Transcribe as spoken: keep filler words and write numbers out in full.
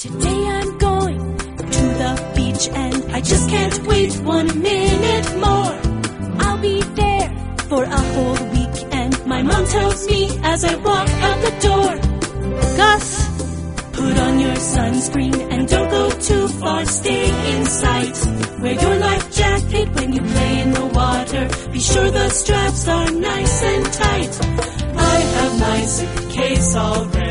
Today I'm going to the beach and I just can't wait one minute more. I'll be there for a whole week and my mom tells me as I walk out the door, Gus, put on your sunscreen and don't go too far, stay in sight. Wear your life jacket when you play in the water, be sure the straps are nice and tight. I have my suitcase all ready.